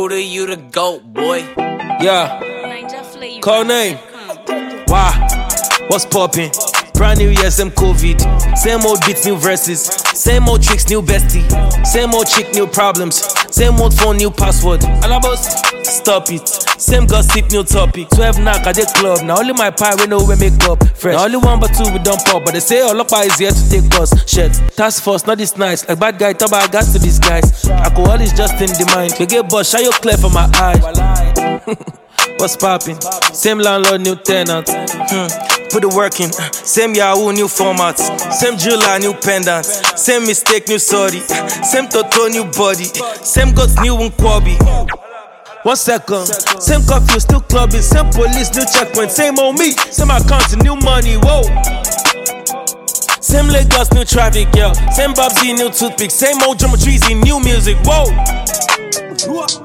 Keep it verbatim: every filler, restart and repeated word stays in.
Buddha, you the GOAT, boy. Yeah. Call name. Wow. What's poppin'? Brand new year, same COVID. Same old beats, new verses. Same old tricks, new bestie. Same old chick, new problems. Same old phone, new password. Alabos, stop it. Same gossip, new topic. twelve knock at the club. Now only my pie, we know we make up. Fresh. Now only one but two, we don't pop. But they say all up is here to take us. Shit. Task force, not this nice. Like bad guy, talk about gas to these guys. Alcohol is just in the mind. We get boss, shine your clear for my eye. What's poppin'? Same landlord, new tenant. Hmm. Put the work in. Same Yahoo, new format. Same jeweler, new pendant. Same mistake, new sorry. Same Toto, new body. Same goats, new Nkwabi. One second. Same curfew, still clubbing. Same police, new checkpoint. Same old me. Same account, new money. Whoa. Same Lagos, new traffic, yeah. Same Babsy, new toothpick. Same old geometries, new music. Whoa.